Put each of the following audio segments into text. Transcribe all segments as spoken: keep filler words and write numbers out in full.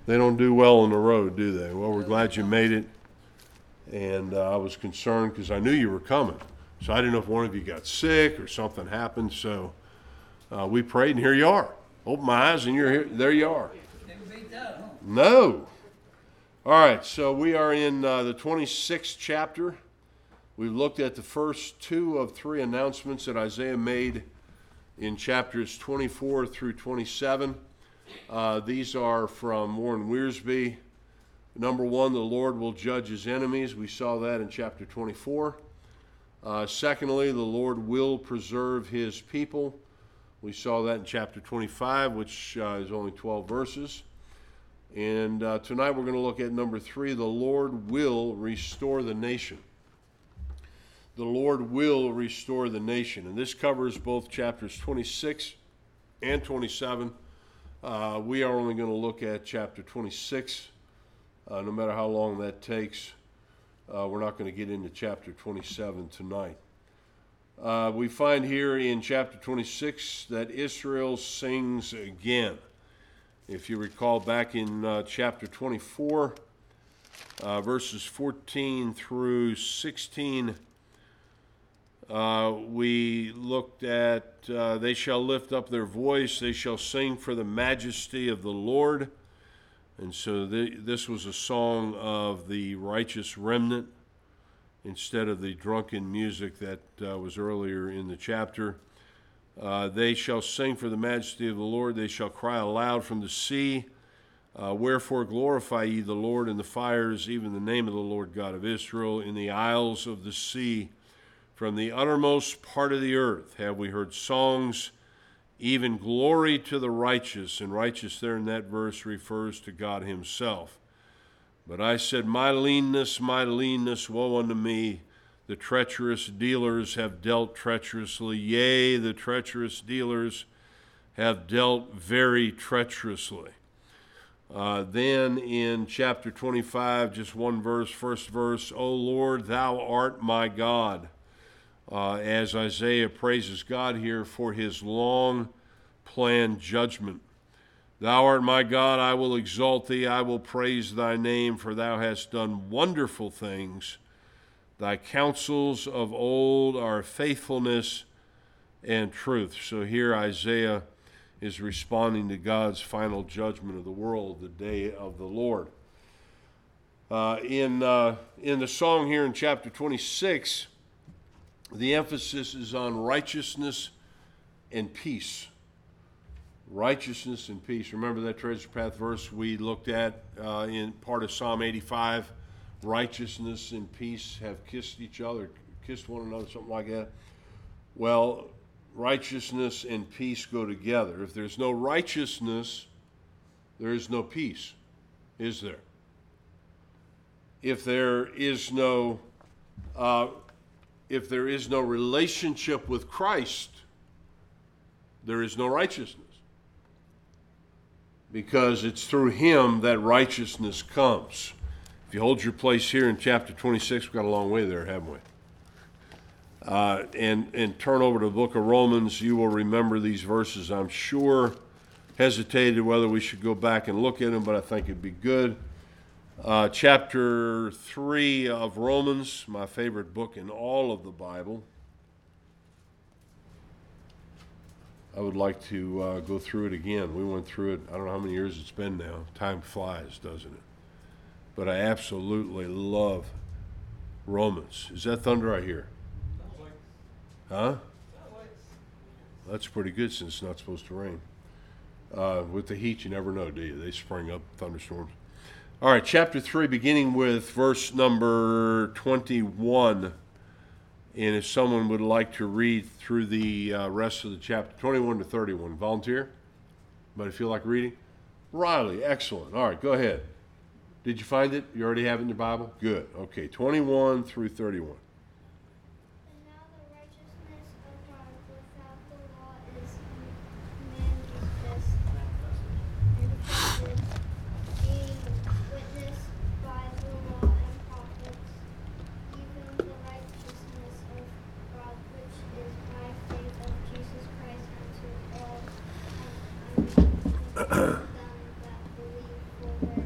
They don't do well on the road, do they? Well, we're glad you made it. And uh, I was concerned because I knew you were coming. So I didn't know if one of you got sick or something happened. So uh, we prayed, and here you are. Open my eyes, and you're here. There you are. No. All right, so we are in uh, the twenty-sixth chapter. We've looked at the first two of three announcements that Isaiah made in chapters twenty-four through twenty-seven. Uh, these are from Warren Wiersbe. Number one, the Lord will judge his enemies. We saw that in chapter twenty-four. Uh, secondly, the Lord will preserve his people. We saw that in chapter twenty-five, which uh, is only twelve verses. And uh, tonight we're going to look at number three, the Lord will restore the nation. The Lord will restore the nation. And this covers both chapters twenty-six and twenty-seven. Uh, we are only going to look at chapter twenty-six, uh, no matter how long that takes. Uh, we're not going to get into chapter twenty-seven tonight. Uh, we find here in chapter twenty-six that Israel sings again. If you recall back in uh, chapter twenty-four, uh, verses fourteen through sixteen, uh, we looked at, uh, they shall lift up their voice, they shall sing for the majesty of the Lord. And so the, this was a song of the righteous remnant instead of the drunken music that uh, was earlier in the chapter. Uh, they shall sing for the majesty of the Lord. They shall cry aloud from the sea. Uh, Wherefore glorify ye the Lord in the fires, even the name of the Lord God of Israel, in the isles of the sea. From the uttermost part of the earth have we heard songs, even glory to the righteous. And righteous there in that verse refers to God himself. But I said, my leanness, my leanness, woe unto me. The treacherous dealers have dealt treacherously. Yea, the treacherous dealers have dealt very treacherously. Uh, then in chapter twenty-five, just one verse, first verse, O Lord, thou art my God. Uh, as Isaiah praises God here for his long-planned judgment. Thou art my God, I will exalt thee, I will praise thy name, for thou hast done wonderful things. Thy counsels of old are faithfulness and truth. So here Isaiah is responding to God's final judgment of the world, the day of the Lord. Uh, in, uh, in the song here in chapter twenty-six, the emphasis is on righteousness and peace. Righteousness and peace. Remember that treasure path verse we looked at uh, in part of Psalm eighty-five? Righteousness and peace have kissed each other, kissed one another, something like that. Well, righteousness and peace go together. If there's no righteousness, there is no peace, is there? If there is no uh, if there is no relationship with Christ, there is no righteousness. Because it's through him that righteousness comes. If you hold your place here in chapter twenty-six, we've got a long way there, haven't we? Uh, and, and turn over to the book of Romans, you will remember these verses, I'm sure. Hesitated whether we should go back and look at them, but I think it'd be good. Uh, chapter three of Romans, my favorite book in all of the Bible. I would like to uh, go through it again. We went through it, I don't know how many years it's been now. Time flies, doesn't it? But I absolutely love Romans. Is that thunder I hear? Huh? That's pretty good since it's not supposed to rain. Uh, with the heat, you never know, do you? They spring up thunderstorms. All right, chapter three, beginning with verse number twenty-one. And if someone would like to read through the uh, rest of the chapter, twenty-one to thirty-one, volunteer? Anybody feel like reading? Riley, excellent. All right, go ahead. Did you find it? You already have it in your Bible? Good. Okay, twenty-one through thirty-one. And now the righteousness of God without the law is manifest, manifested, being witnessed by the law and prophets, even the righteousness of God which is by faith of Jesus Christ unto all, unto them that believe, for there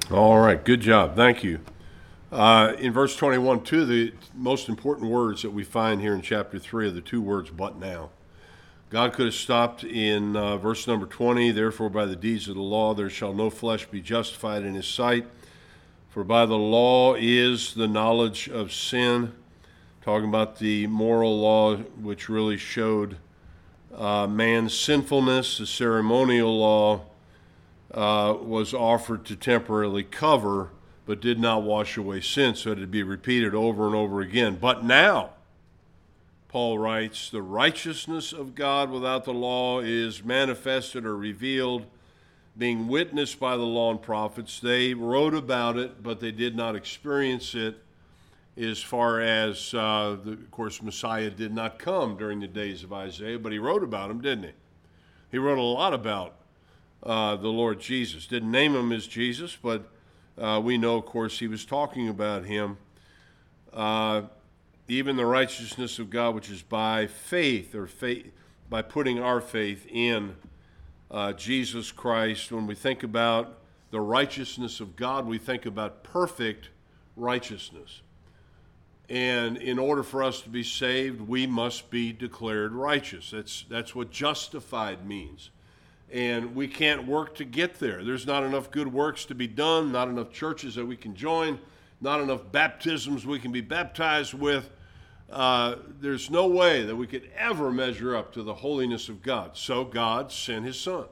All right, good job. Thank you. Uh, in verse twenty-one, two of the most important words that we find here in chapter three are the two words, but now. God could have stopped in uh, verse number twenty, therefore by the deeds of the law there shall no flesh be justified in his sight, for by the law is the knowledge of sin. Talking about the moral law, which really showed uh, man's sinfulness. The ceremonial law uh, was offered to temporarily cover, but did not wash away sin, so it would be repeated over and over again. But now, Paul writes, the righteousness of God without the law is manifested or revealed, being witnessed by the law and prophets. They wrote about it, but they did not experience it, as far as, uh, the, of course, Messiah did not come during the days of Isaiah, but he wrote about him, didn't he? He wrote a lot about uh, the Lord Jesus. Didn't name him as Jesus, but uh, we know, of course, he was talking about him. Uh, even the righteousness of God, which is by faith, or faith, by putting our faith in uh, Jesus Christ. When we think about the righteousness of God, we think about perfect righteousness. And in order for us to be saved, we must be declared righteous. That's, that's what justified means. And we can't work to get there. There's not enough good works to be done, not enough churches that we can join, not enough baptisms we can be baptized with. Uh, there's no way that we could ever measure up to the holiness of God. So God sent his Son.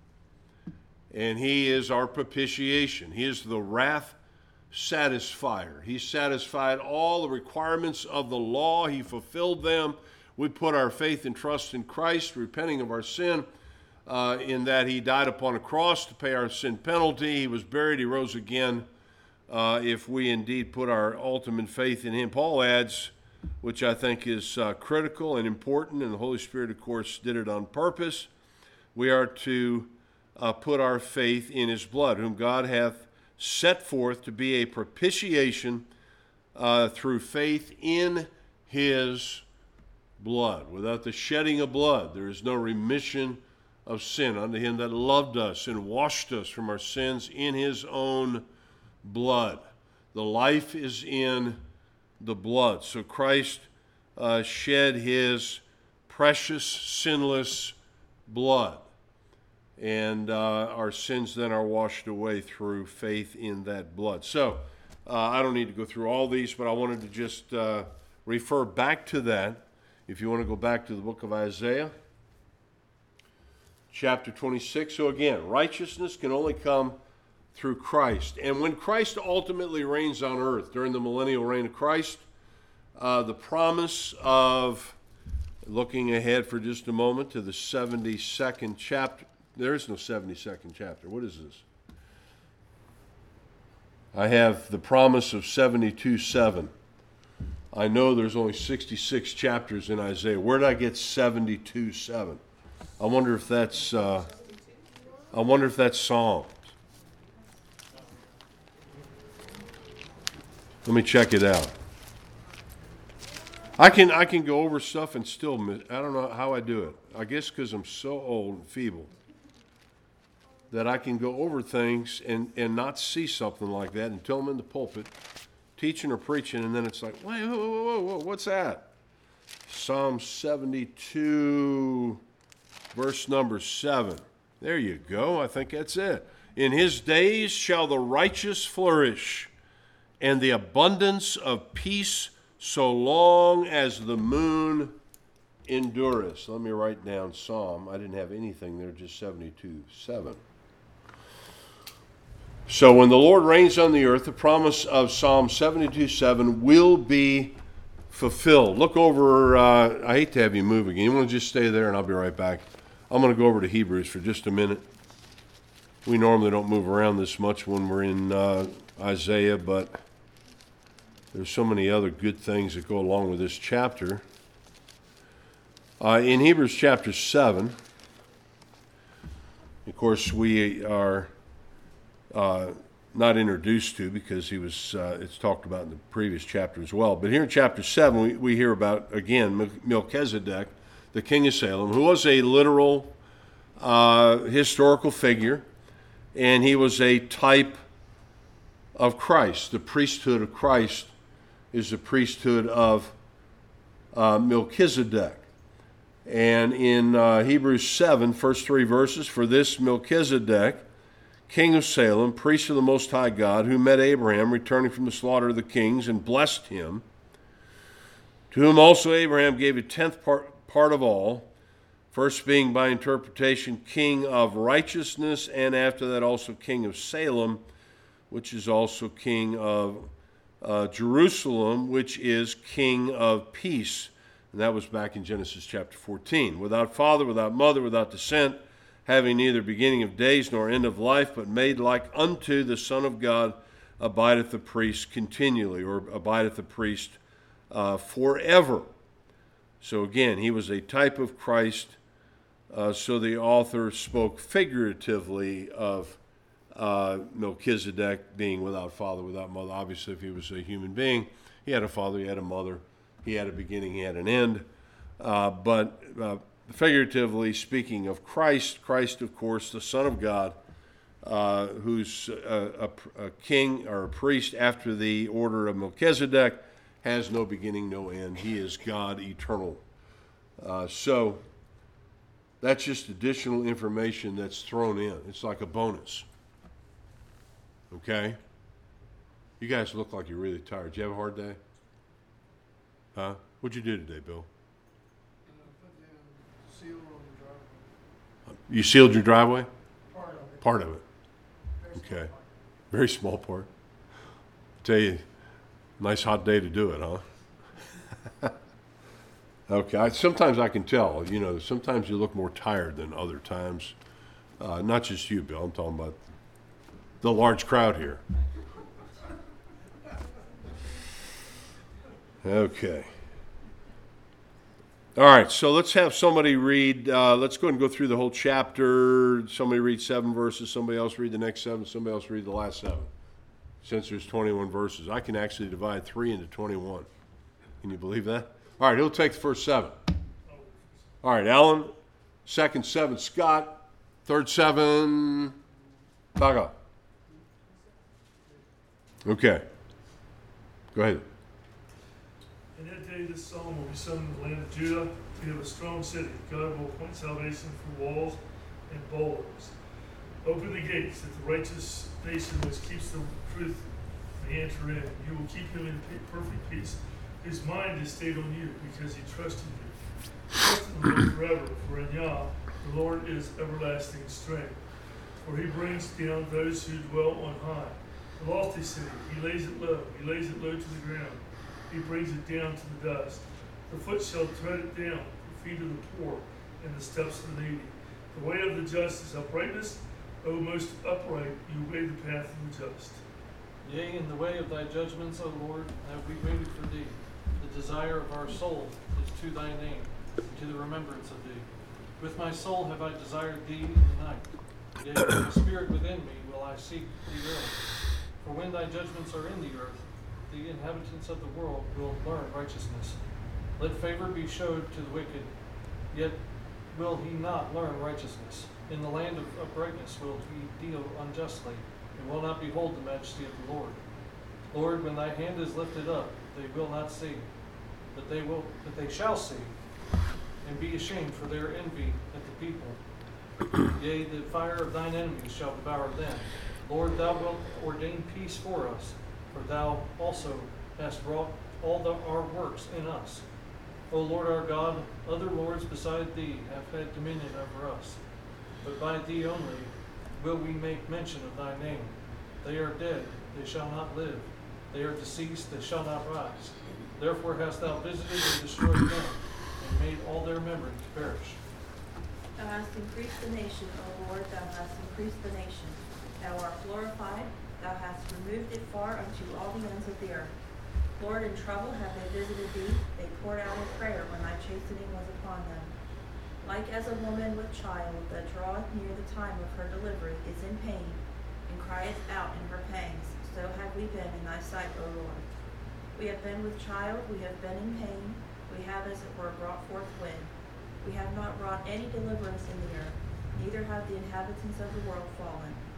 And he is our propitiation. He is the wrath satisfier. He satisfied all the requirements of the law. He fulfilled them. We put our faith and trust in Christ, repenting of our sin, uh, in that he died upon a cross to pay our sin penalty. He was buried. He rose again. Uh, if we indeed put our ultimate faith in him. Paul adds, which I think is uh, critical and important, and the Holy Spirit, of course, did it on purpose. We are to uh, put our faith in his blood, whom God hath set forth to be a propitiation uh, through faith in his blood. Without the shedding of blood, there is no remission of sin. Unto him that loved us and washed us from our sins in his own blood. The life is in the blood. So Christ uh, shed his precious, sinless blood. And uh, our sins then are washed away through faith in that blood. So uh, I don't need to go through all these, but I wanted to just uh, refer back to that. If you want to go back to the book of Isaiah, chapter twenty-six. So again, righteousness can only come through Christ. And when Christ ultimately reigns on earth during the millennial reign of Christ, uh, the promise of, looking ahead for just a moment to the seventy-second chapter. There is no seventy-second chapter. What is this? I have the promise of seventy-two seven. I know there's only sixty-six chapters in Isaiah. Where did I get seventy-two seven? I wonder if that's uh, I wonder if that's Psalms. Let me check it out. I can I can go over stuff and still miss. I don't know how I do it. I guess because I'm so old and feeble that I can go over things and, and not see something like that until I'm in the pulpit teaching or preaching, and then it's like, whoa, whoa, whoa, whoa, whoa, what's that? Psalm seventy-two, verse number seven. There you go. I think that's it. In his days shall the righteous flourish, and the abundance of peace so long as the moon endureth. Let me write down Psalm. I didn't have anything there, just seventy-two seven. So when the Lord reigns on the earth, the promise of Psalm seventy-two seven will be fulfilled. Look over, uh, I hate to have you move again. You want to just stay there and I'll be right back. I'm going to go over to Hebrews for just a minute. We normally don't move around this much when we're in uh, Isaiah, but there's so many other good things that go along with this chapter. Uh, in Hebrews chapter seven, of course, we are uh, not introduced to because he was. Uh, it's talked about in the previous chapter as well. But here in chapter seven, we, we hear about, again, Melchizedek, the king of Salem, who was a literal uh, historical figure, and he was a type of Christ. The priesthood of Christ is the priesthood of uh, Melchizedek. And in uh, Hebrews seven, first three verses, for this Melchizedek, king of Salem, priest of the Most High God, who met Abraham returning from the slaughter of the kings and blessed him, to whom also Abraham gave a tenth part, part of all, first being by interpretation king of righteousness, and after that also king of Salem, which is also king of uh, Jerusalem, which is king of peace. And that was back in Genesis chapter fourteen. Without father, without mother, without descent, having neither beginning of days nor end of life, but made like unto the Son of God, abideth the priest continually, or abideth the priest uh, forever. So again, he was a type of Christ. Uh, so the author spoke figuratively of uh, Melchizedek being without father, without mother. Obviously, if he was a human being, he had a father, he had a mother, he had a beginning, he had an end. Uh, but uh, figuratively speaking of Christ, Christ, of course, the Son of God, uh, who's a, a, a king or a priest after the order of Melchizedek, has no beginning, no end. He is God eternal. Uh, so that's just additional information that's thrown in. It's like a bonus. Okay? You guys look like you're really tired. Did you have a hard day? Huh? What'd you do today, Bill? Seal on the driveway. You sealed your driveway? Part of it. Part of it. Very small Okay. part. Very small part. Tell you, nice hot day to do it, huh? Okay. I, sometimes I can tell, you know, sometimes you look more tired than other times. Uh, not just you, Bill. I'm talking about the large crowd here. Okay. All right, so let's have somebody read, uh, let's go ahead and go through the whole chapter. Somebody read seven verses, somebody else read the next seven, somebody else read the last seven. Since there's twenty-one verses, I can actually divide three into twenty-one. Can you believe that? All right, he'll take the first seven. All right, Alan. Second seven, Scott. Third seven, Baga. Okay. Go ahead. In that day this psalm will be sung in the land of Judah. We have a strong city. God will appoint salvation for walls and bulwarks. Open the gates that the righteous nation which keeps the truth may enter in. You will keep him in perfect peace. His mind is stayed on you because he trusted you. Trust in the Lord forever, for in Yah the Lord is everlasting strength. For he brings down those who dwell on high. The lofty city, he lays it low. He lays it low to the ground. He brings it down to the dust. The foot shall tread it down, the feet of the poor, and the steps of the needy. The way of the just is uprightness. O most upright, you weigh the path of the just. Yea, in the way of thy judgments, O Lord, have we waited for thee. The desire of our soul is to thy name, and to the remembrance of thee. With my soul have I desired thee in the night. Yea, with my spirit within me will I seek thee early. For when thy judgments are in the earth, the inhabitants of the world will learn righteousness. Let favor be showed to the wicked, yet will he not learn righteousness. In the land of uprightness will he deal unjustly, and will not behold the majesty of the Lord. Lord, when thy hand is lifted up, they will not see, but they will, but they shall see, and be ashamed for their envy at the people. Yea, the fire of thine enemies shall devour them. Lord, thou wilt ordain peace for us, for thou also hast wrought all the, our works in us. O Lord our God, other lords beside thee have had dominion over us, but by thee only will we make mention of thy name. They are dead, they shall not live. They are deceased, they shall not rise. Therefore hast thou visited and destroyed them, and made all their memory to perish. Thou hast increased the nation, O Lord, thou hast increased the nation. Thou art glorified, thou hast removed it far unto all the ends of the earth. Lord, in trouble have they visited thee, they poured out in prayer when thy chastening was upon them. Like as a woman with child that draweth near the time of her delivery is in pain, and crieth out in her pangs, so have we been in thy sight, O Lord. We have been with child, we have been in pain, we have as it were brought forth wind. We have not wrought any deliverance in the earth, neither have the inhabitants of the world fallen.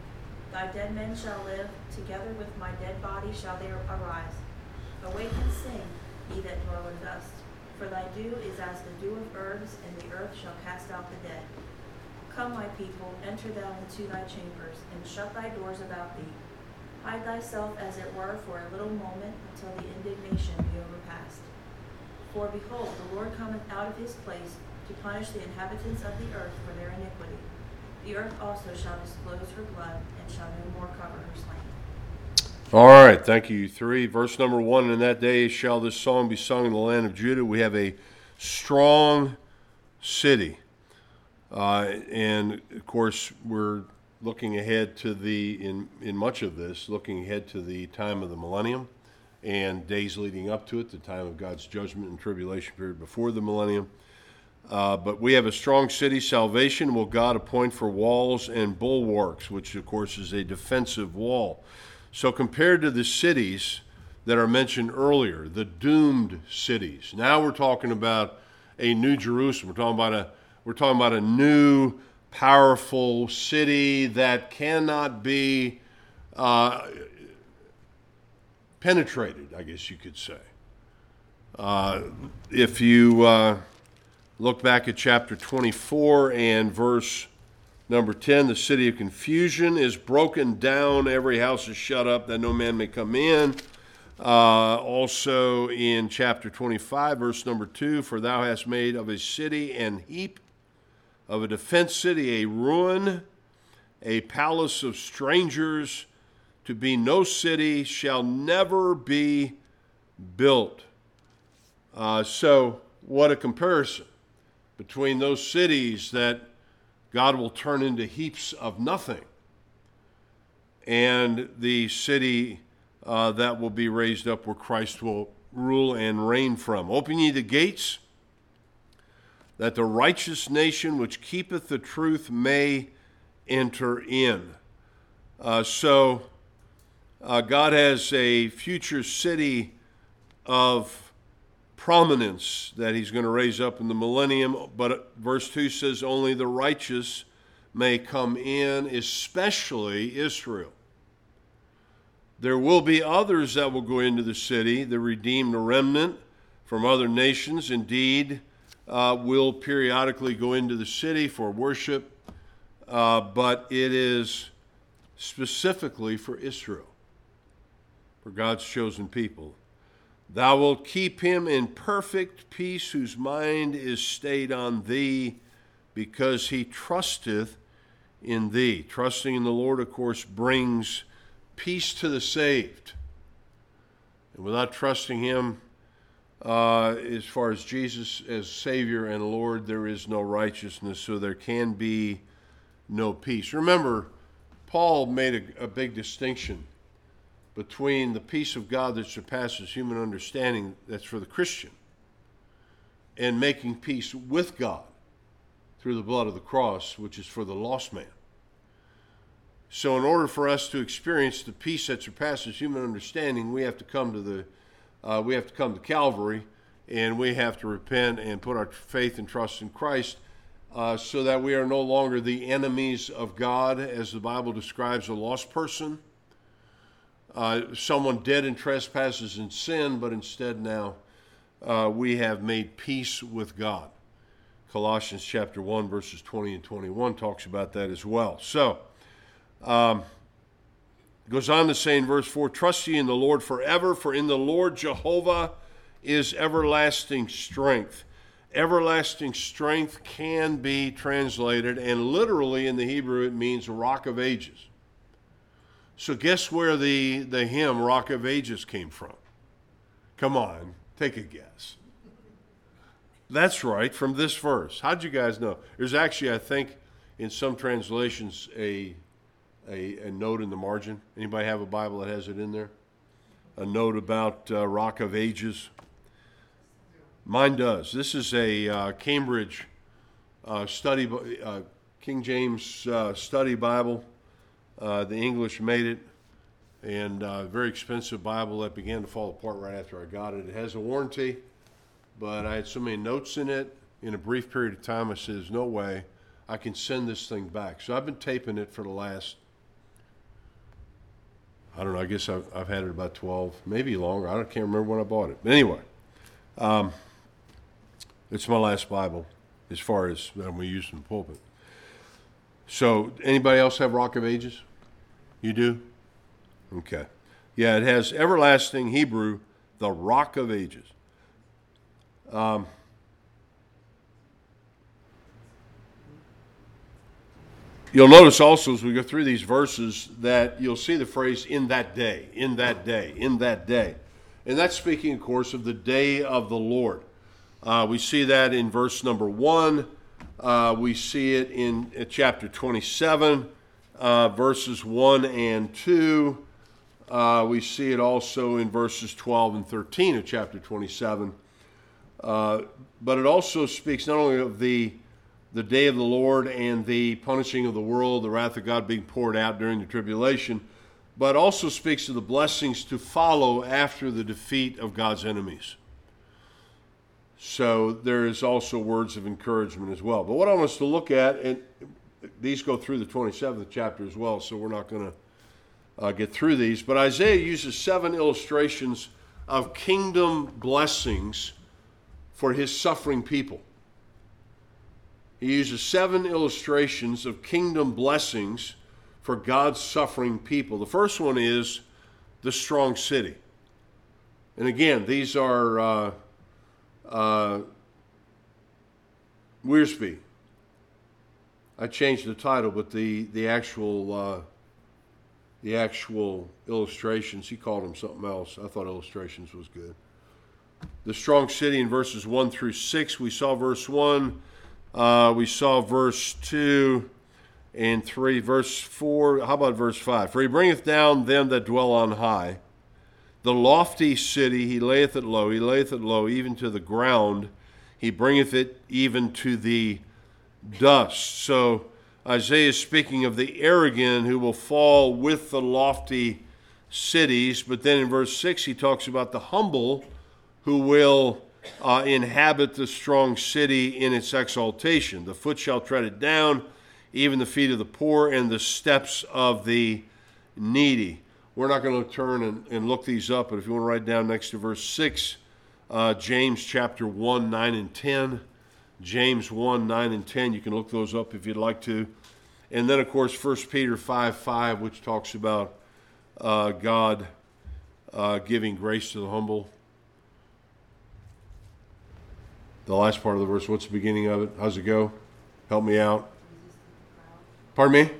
Thy dead men shall live, together with my dead body shall they arise. Awake and sing, ye that dwell in dust. For thy dew is as the dew of herbs, and the earth shall cast out the dead. Come, my people, enter thou into thy chambers, and shut thy doors about thee. Hide thyself as it were for a little moment, until the indignation be overpast. For behold, the Lord cometh out of his place to punish the inhabitants of the earth for their iniquity. The earth also shall disclose her blood, and shall no more cover her slain. All right, thank you. Three, verse number one, in that day shall this song be sung in the land of Judah. We have a strong city. Uh, and, of course, we're looking ahead to the, in, in much of this, looking ahead to the time of the millennium and days leading up to it, the time of God's judgment and tribulation period before the millennium. Uh, but we have a strong city. Salvation will God appoint for walls and bulwarks, which, of course, is a defensive wall. So compared to the cities that are mentioned earlier, the doomed cities, now we're talking about a new Jerusalem. We're talking about a, we're talking about a new, powerful city that cannot be uh, penetrated, I guess you could say. Uh, if you uh, look back at chapter twenty-four and verse number ten, the city of confusion is broken down, every house is shut up, that no man may come in. Uh, also in chapter twenty-five, verse number two, for thou hast made of a city an heap, of a defense city a ruin, a palace of strangers, to be no city, shall never be built. Uh, so what a comparison between those cities that God will turn into heaps of nothing and the city uh, that will be raised up where Christ will rule and reign from. Open ye the gates, that the righteous nation which keepeth the truth may enter in. Uh, so uh, God has a future city of prominence that he's going to raise up in the millennium, but verse two says only the righteous may come in, especially Israel. There will be others that will go into the city, the redeemed remnant from other nations, indeed, uh, will periodically go into the city for worship, uh, but it is specifically for Israel, for God's chosen people. Thou wilt keep him in perfect peace, whose mind is stayed on thee, because he trusteth in thee. Trusting in the Lord, of course, brings peace to the saved. And without trusting him, uh, as far as Jesus as Savior and Lord, there is no righteousness, so there can be no peace. Remember, Paul made a, a big distinction between the peace of God that surpasses human understanding, that's for the Christian, and making peace with God through the blood of the cross, which is for the lost man. So in order for us to experience the peace that surpasses human understanding, we have to come to the uh, we have to come to Calvary, and we have to repent and put our faith and trust in Christ, uh, so that we are no longer the enemies of God, as the Bible describes a lost person. Uh, someone dead in trespasses and sin, but instead now uh, we have made peace with God. Colossians chapter one, verses twenty and twenty-one talks about that as well. So, um, goes on to say in verse four, trust ye in the Lord forever, for in the Lord Jehovah is everlasting strength. Everlasting strength can be translated, and literally in the Hebrew it means rock of ages. So guess where the, the hymn Rock of Ages came from? Come on, take a guess. That's right, from this verse. How'd you guys know? There's actually, I think, in some translations, a, a, a note in the margin. Anybody have a Bible that has it in there? A note about uh, Rock of Ages? Mine does. This is a uh, Cambridge uh, study, uh, King James uh, study Bible. Uh, the English made it, and a uh, very expensive Bible that began to fall apart right after I got it. It has a warranty, but I had so many notes in it in a brief period of time, I said, there's no way I can send this thing back. So I've been taping it for the last I don't know, I guess I've, I've had it about twelve, maybe longer. I don't, can't remember when I bought it. But anyway, um, it's my last Bible as far as that we use in the pulpit. So, anybody else have Rock of Ages? You do? Okay. Yeah, it has everlasting Hebrew, the Rock of Ages. Um, You'll notice also as we go through these verses that you'll see the phrase in that day, in that day, in that day. And that's speaking, of course, of the day of the Lord. Uh, we see that in verse number one. Uh, we see it in, in chapter twenty-seven, uh, verses one and two. Uh, we see it also in verses twelve and thirteen of chapter twenty-seven. Uh, but it also speaks not only of the the day of the Lord and the punishing of the world, the wrath of God being poured out during the tribulation, but also speaks of the blessings to follow after the defeat of God's enemies. So there is also words of encouragement as well. But what I want us to look at, and these go through the twenty-seventh chapter as well, so we're not going to uh, get through these, but Isaiah uses seven illustrations of kingdom blessings for his suffering people. He uses seven illustrations of kingdom blessings for God's suffering people. The first one is the strong city. And again, these are uh, uh, Wiersbe. I changed the title, but the the actual uh, the actual illustrations, he called them something else. I thought illustrations was good. The strong city in verses one through six. We saw verse one. Uh, we saw verse two and three. Verse four, how about verse five? For he bringeth down them that dwell on high. The lofty city he layeth it low. He layeth it low even to the ground. He bringeth it even to the dust. So Isaiah is speaking of the arrogant who will fall with the lofty cities. But then in verse six he talks about the humble who will Uh, inhabit the strong city in its exaltation. The foot shall tread it down, even the feet of the poor and the steps of the needy. We're not going to turn and, and look these up, but if you want to write down next to verse six, uh, James chapter one, nine and ten. James one, nine and ten. You can look those up if you'd like to. And then, of course, First Peter five, five, which talks about uh, God uh, giving grace to the humble. The last part of the verse, what's the beginning of it? How's it go? Help me out. Pardon me?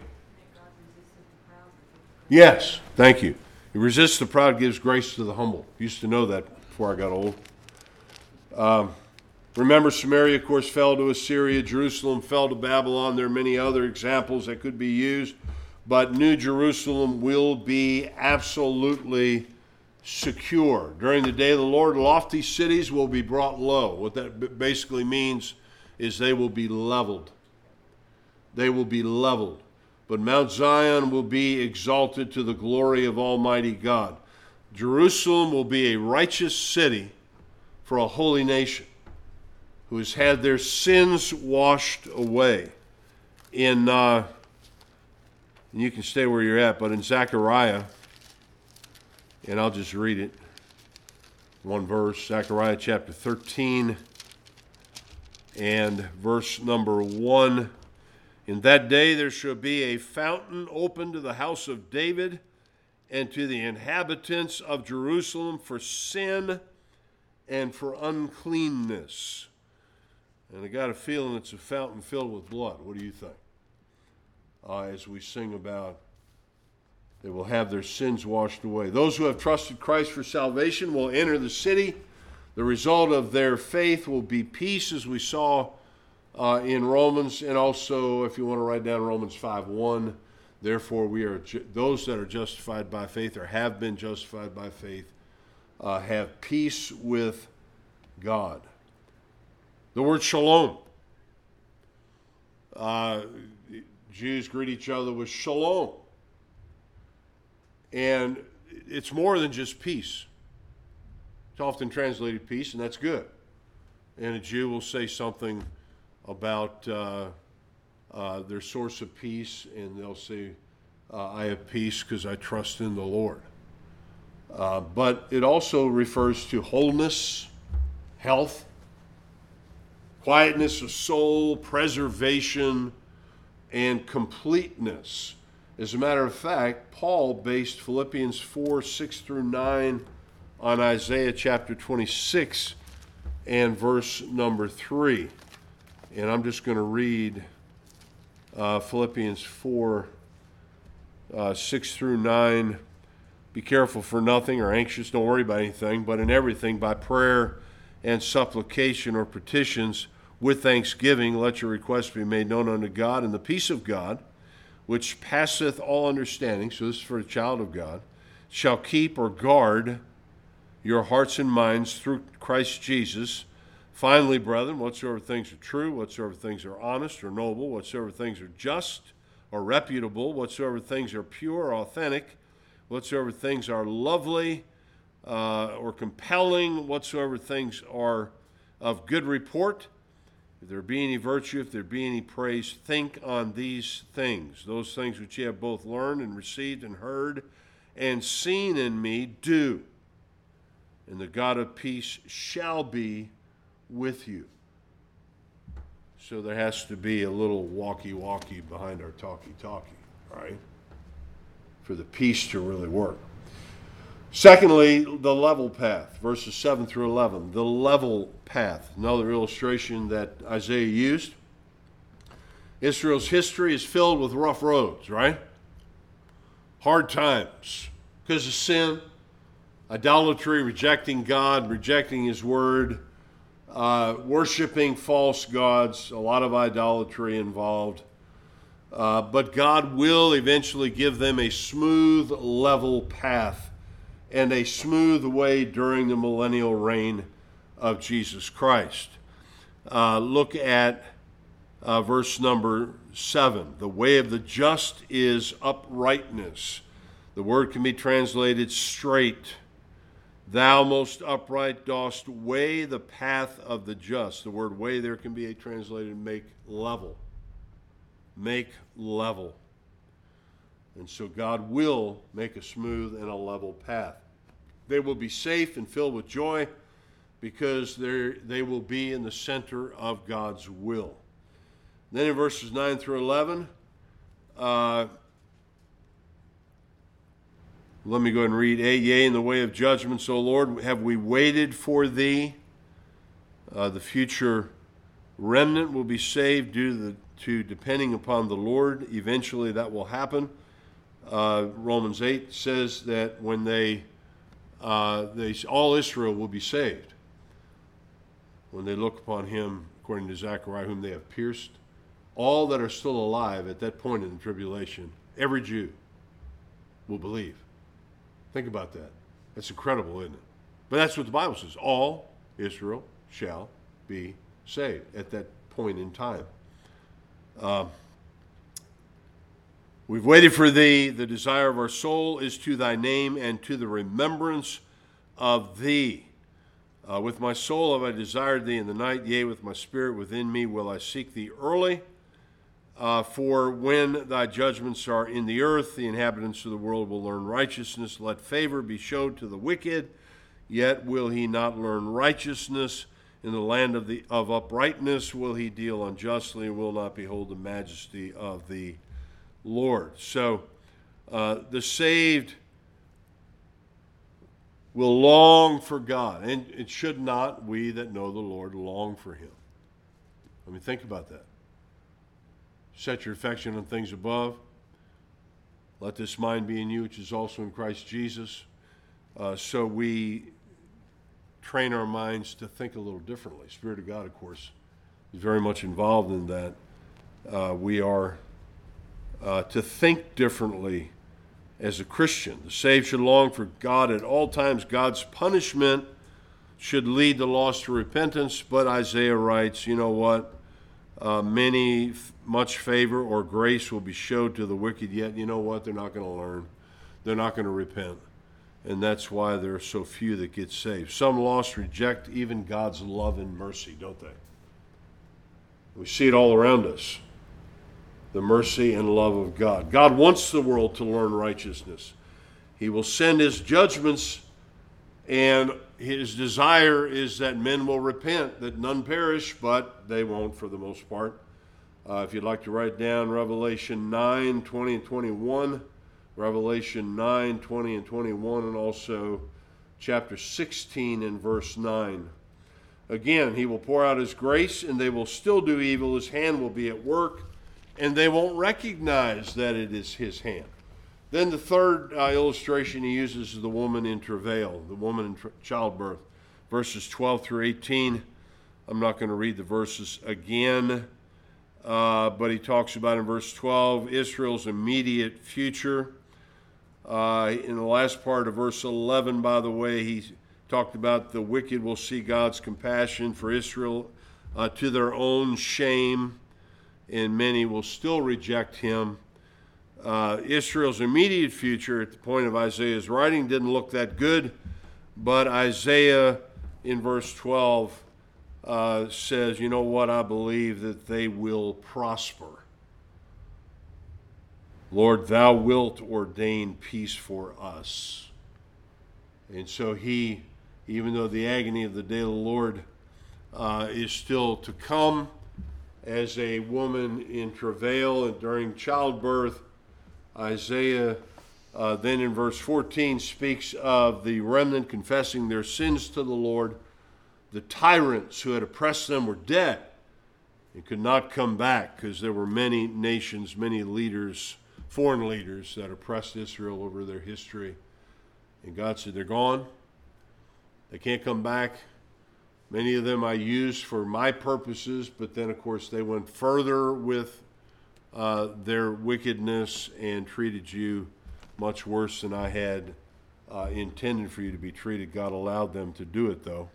Yes, thank you. He resists the proud, gives grace to the humble. Used to know that before I got old. Um, remember, Samaria, of course, fell to Assyria. Jerusalem fell to Babylon. There are many other examples that could be used. But New Jerusalem will be absolutely secure. During the day of the Lord, lofty cities will be brought low. What that basically means is they will be leveled. They will be leveled. But Mount Zion will be exalted to the glory of Almighty God. Jerusalem will be a righteous city for a holy nation who has had their sins washed away. In, uh, and you can stay where you're at, but in Zechariah, and I'll just read it. One verse, Zechariah chapter thirteen and verse number one. In that day there shall be a fountain open to the house of David and to the inhabitants of Jerusalem for sin and for uncleanness. And I got a feeling it's a fountain filled with blood. What do you think? Uh, as we sing about they will have their sins washed away. Those who have trusted Christ for salvation will enter the city. The result of their faith will be peace, as we saw uh, in Romans, and also, if you want to write down Romans five one, therefore we are ju- those that are justified by faith or have been justified by faith uh, have peace with God. The word shalom. Uh, Jews greet each other with shalom. And it's more than just peace. It's often translated peace, and that's good. And a Jew will say something about uh, uh, their source of peace, and they'll say, uh, I have peace because I trust in the Lord. Uh, but it also refers to wholeness, health, quietness of soul, preservation, and completeness. As a matter of fact, Paul based Philippians four, six through nine on Isaiah chapter twenty-six and verse number three. And I'm just going to read uh, Philippians four, uh, six through nine. Be careful for nothing or anxious, don't worry about anything, but in everything by prayer and supplication or petitions with thanksgiving, let your requests be made known unto God, and the peace of God, which passeth all understanding, so this is for a child of God, shall keep or guard your hearts and minds through Christ Jesus. Finally, brethren, whatsoever things are true, whatsoever things are honest or noble, whatsoever things are just or reputable, whatsoever things are pure or authentic, whatsoever things are lovely uh, or compelling, whatsoever things are of good report, if there be any virtue, if there be any praise, think on these things. Those things which ye have both learned and received and heard and seen in me, do. And the God of peace shall be with you. So there has to be a little walkie-walkie behind our talkie-talkie, right? For the peace to really work. Secondly, the level path, verses seven through eleven. The level path, another illustration that Isaiah used. Israel's history is filled with rough roads, right? Hard times because of sin, idolatry, rejecting God, rejecting His Word, uh, worshiping false gods, a lot of idolatry involved. Uh, but God will eventually give them a smooth, level path and a smooth way during the millennial reign of Jesus Christ. Uh, look at uh, verse number seven. The way of the just is uprightness. The word can be translated straight. Thou most upright dost weigh the path of the just. The word weigh there can be translated make level. Make level. And so God will make a smooth and a level path. They will be safe and filled with joy because they will be in the center of God's will. Then in verses nine through eleven, uh, let me go ahead and read eight. Yea, in the way of judgments, O Lord, have we waited for thee. Uh, the future remnant will be saved due to, the, to depending upon the Lord. Eventually that will happen. Uh, Romans eight says that when they, uh, they, all Israel will be saved when they look upon him, according to Zechariah, whom they have pierced. All that are still alive at that point in the tribulation, every Jew will believe. Think about that. That's incredible, isn't it? But that's what the Bible says. All Israel shall be saved at that point in time. Um, We've waited for thee. The desire of our soul is to thy name and to the remembrance of thee. Uh, with my soul have I desired thee in the night. Yea, with my spirit within me will I seek thee early. Uh, for when thy judgments are in the earth, the inhabitants of the world will learn righteousness. Let favor be showed to the wicked, yet will he not learn righteousness. In the land of, the, of uprightness will he deal unjustly, and will not behold the majesty of the Lord. So uh, the saved will long for God, and it should not we that know the Lord long for him. I mean, think about that. Set your affection on things above. Let this mind be in you, which is also in Christ Jesus. Uh, so we train our minds to think a little differently. Spirit of God, of course, is very much involved in that. Uh, we are Uh, to think differently as a Christian. The saved should long for God at all times. God's punishment should lead the lost to repentance, but Isaiah writes, you know what? Uh, many, much favor or grace will be showed to the wicked, yet you know what? They're not going to learn. They're not going to repent. And that's why there are so few that get saved. Some lost reject even God's love and mercy, don't they? We see it all around us. the mercy and love of God. God wants the world to learn righteousness. He will send his judgments, and his desire is that men will repent, that none perish, but they won't for the most part. Uh, if you'd like to write down Revelation nine, twenty, and twenty-one, Revelation nine, twenty, and twenty-one, and also chapter sixteen and verse nine. Again, he will pour out his grace, and they will still do evil. His hand will be at work, and they won't recognize that it is his hand. Then the third uh, illustration he uses is the woman in travail, the woman in tra- childbirth, verses twelve through eighteen. I'm not going to read the verses again, uh, but he talks about in verse twelve Israel's immediate future. Uh, in the last part of verse eleven, by the way, he talked about the wicked will see God's compassion for Israel uh, to their own shame, and many will still reject him. Uh, Israel's immediate future at the point of Isaiah's writing didn't look that good, but Isaiah in verse twelve uh, says, you know what, I believe that they will prosper. Lord, thou wilt ordain peace for us. And so he, even though the agony of the day of the Lord uh, is still to come, as a woman in travail and during childbirth, Isaiah uh, then in verse fourteen speaks of the remnant confessing their sins to the Lord. The tyrants who had oppressed them were dead and could not come back, because there were many nations, many leaders, foreign leaders that oppressed Israel over their history. And God said, they're gone. They can't come back. Many of them I used for my purposes, but then, of course, they went further with uh, their wickedness and treated you much worse than I had uh, intended for you to be treated. God allowed them to do it, though.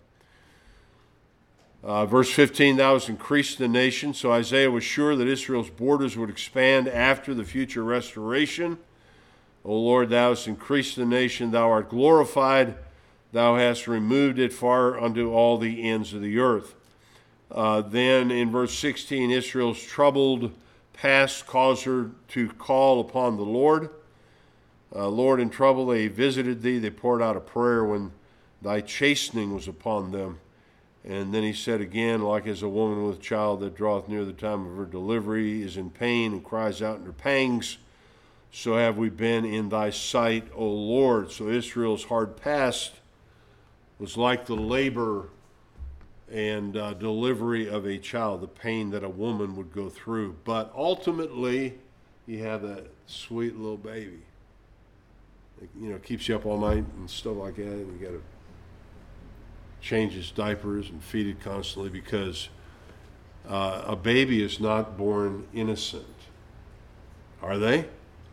Uh, verse fifteen, thou hast increased the nation. So Isaiah was sure that Israel's borders would expand after the future restoration. O Lord, thou hast increased the nation. Thou art glorified. Thou hast removed it far unto all the ends of the earth. Uh, then in verse sixteen, Israel's troubled past caused her to call upon the Lord. Uh, Lord, in trouble they visited thee. They poured out a prayer when thy chastening was upon them. And then he said again, like as a woman with child that draweth near the time of her delivery is in pain and cries out in her pangs, so have we been in thy sight, O Lord. So Israel's hard past was like the labor and uh, delivery of a child, the pain that a woman would go through. But ultimately, you have that sweet little baby. It, you know, keeps you up all night and stuff like that, and you got to change his diapers and feed it constantly, because uh, a baby is not born innocent. Are they?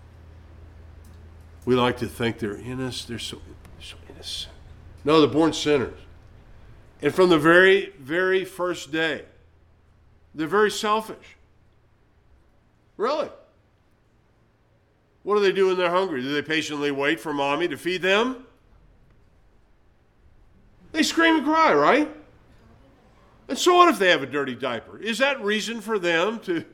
We like to think they're innocent. They're so, they're so innocent. No, they're born sinners. And from the very, very first day, they're very selfish. Really. What do they do when they're hungry? Do they patiently wait for mommy to feed them? They scream and cry, right? And so what if they have a dirty diaper? Is that reason for them to...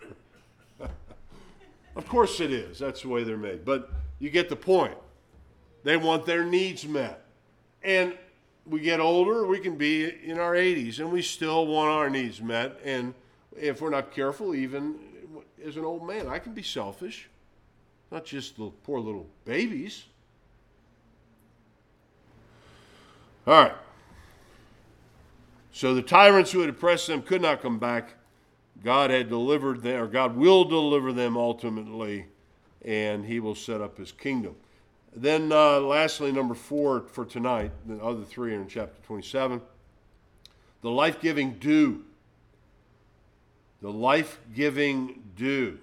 Of course it is. That's the way they're made. But you get the point. They want their needs met. And we get older, we can be in our eighties, and we still want our needs met. And if we're not careful, even as an old man, I can be selfish. Not just the poor little babies. All right. So the tyrants who had oppressed them could not come back. God had delivered them, or God will deliver them ultimately, and he will set up his kingdom. Then uh, lastly, number four for tonight, the other three are in chapter twenty-seven. The life-giving dew. The life-giving dew.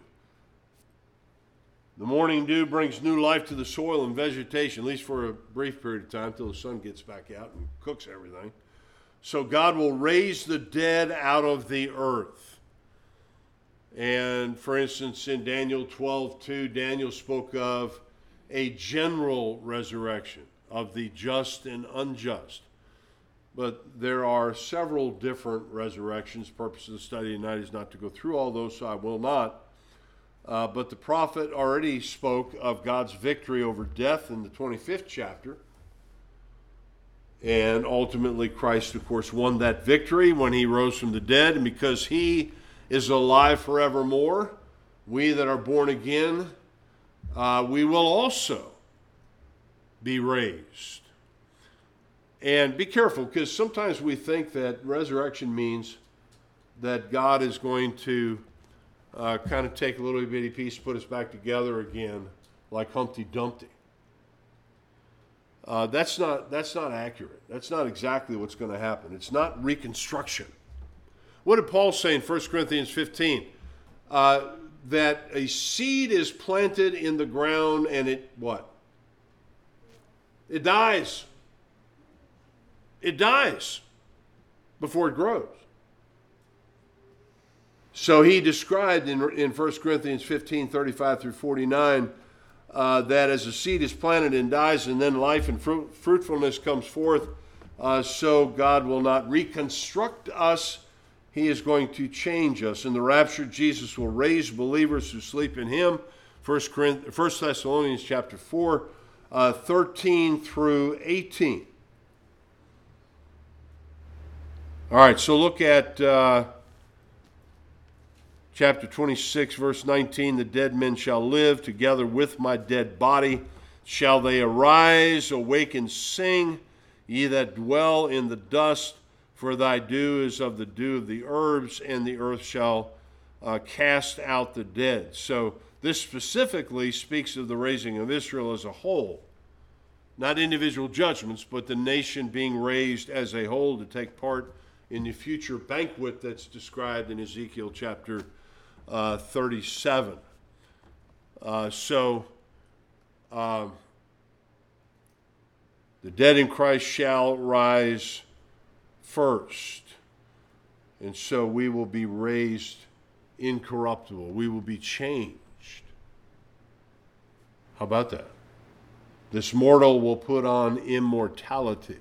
The morning dew brings new life to the soil and vegetation, at least for a brief period of time, until the sun gets back out and cooks everything. So God will raise the dead out of the earth. And for instance, in Daniel twelve two, Daniel spoke of a general resurrection of the just and unjust. But there are several different resurrections. The purpose of the study tonight is not to go through all those, so I will not. Uh, but the prophet already spoke of God's victory over death in the twenty-fifth chapter. And ultimately, Christ, of course, won that victory when he rose from the dead. And because he is alive forevermore, we that are born again, uh, we will also be raised. And be careful, because sometimes we think that resurrection means that God is going to uh, kind of take a little bitty piece, put us back together again, like Humpty Dumpty. Uh, that's not that's not accurate. That's not exactly what's going to happen. It's not reconstruction. What did Paul say in First Corinthians fifteen? Uh, that a seed is planted in the ground and it what? It dies. It dies before it grows. So he described in, in First Corinthians fifteen, thirty-five through forty-nine, uh, that as a seed is planted and dies, and then life and fruit, fruitfulness comes forth, uh, so God will not reconstruct us. He is going to change us. In the rapture, Jesus will raise believers who sleep in him. First Thessalonians chapter four, uh, thirteen through eighteen. All right, so look at uh, chapter twenty-six, verse nineteen. The dead men shall live together with my dead body. Shall they arise, awake, and sing, ye that dwell in the dust? For thy dew is of the dew of the herbs, and the earth shall uh, cast out the dead. So this specifically speaks of the raising of Israel as a whole. Not individual judgments, but the nation being raised as a whole to take part in the future banquet that's described in Ezekiel chapter uh, thirty-seven. Uh, so, um, the dead in Christ shall rise first. And so we will be raised incorruptible. We will be changed. How about that? This mortal will put on immortality.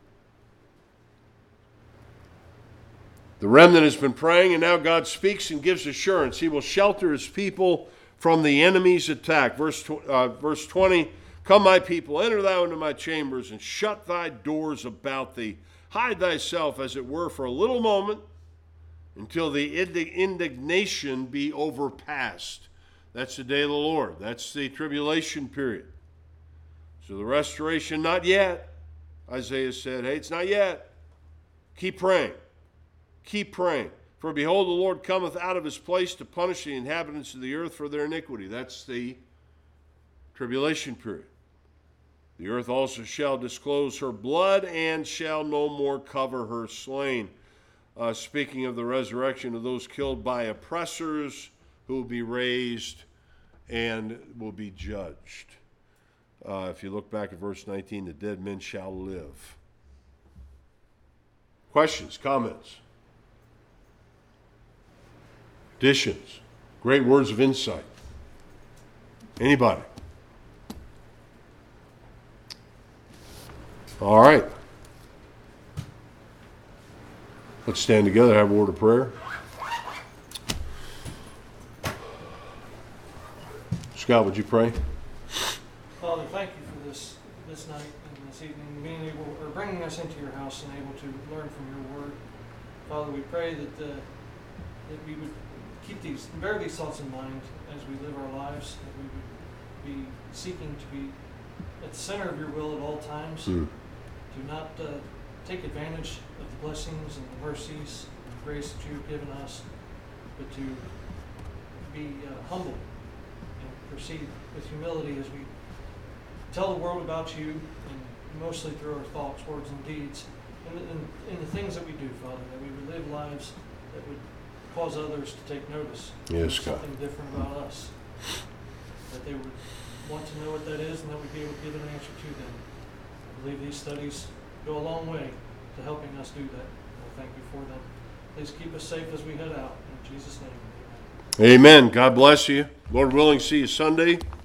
The remnant has been praying, and now God speaks and gives assurance. He will shelter his people from the enemy's attack. Verse, uh, verse twenty, come, my people, enter thou into my chambers, and shut thy doors about thee. Hide thyself, as it were, for a little moment, until the indignation be overpassed. That's the day of the Lord. That's the tribulation period. So the restoration, not yet. Isaiah said, hey, it's not yet. Keep praying. Keep praying. For behold, the Lord cometh out of his place to punish the inhabitants of the earth for their iniquity. That's the tribulation period. The earth also shall disclose her blood and shall no more cover her slain. Uh, speaking of the resurrection of those killed by oppressors who will be raised and will be judged. Uh, if you look back at verse nineteen, the dead men shall live. Questions, comments? Additions, great words of insight. Anybody? All right. Let's stand together, have a word of prayer. Scott, would you pray? Father, thank you for this this night and this evening, being able or bringing us into your house and able to learn from your word. Father, we pray that uh, that we would keep these, bear these thoughts in mind as we live our lives, that we would be seeking to be at the center of your will at all times. Mm. Do not uh, take advantage of the blessings and the mercies and the grace that you've given us, but to be uh, humble and proceed with humility as we tell the world about you, and mostly through our thoughts, words, and deeds, and in the things that we do, Father, that we would live lives that would cause others to take notice. Yes, of God. something different about us, that they would want to know what that is, and that we'd be able to give an answer to them. I believe these studies go a long way to helping us do that. I thank you for them. Please keep us safe as we head out. In Jesus' name, amen. Amen. God bless you. Lord willing, see you Sunday.